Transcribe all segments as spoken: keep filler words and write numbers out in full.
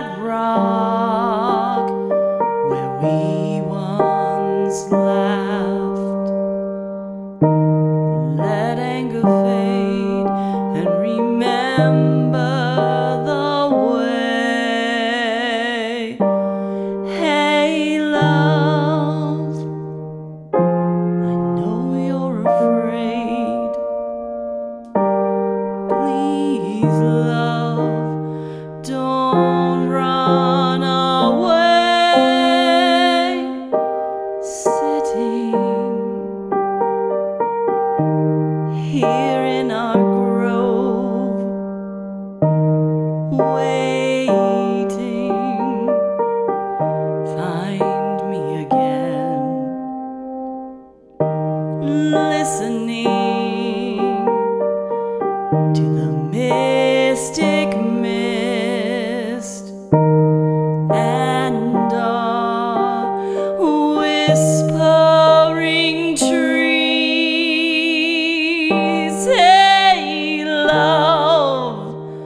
that rock where we once laughed. Let anger fade and remember the way. Hey love, I know you're afraid. Please love, don't run away. Sitting here in our grove, waiting, find me again. Listening to the mystic mist and our whispering trees. Hey love,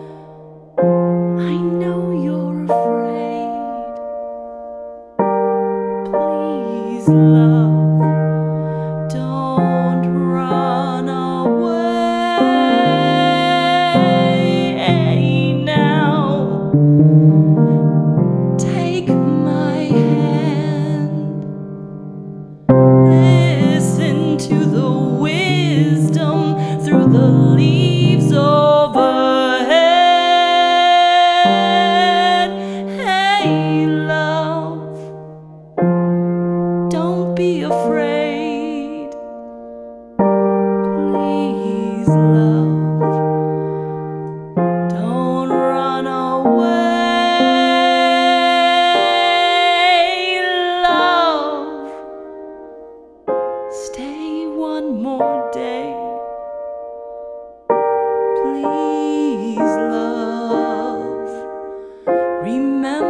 I know you're afraid. Please love, don't run away. Now take my hand, listen to the wisdom through the leaves overhead. Hey love, don't be afraid. Please love, don't run away. Love, stay one more day. Please love, remember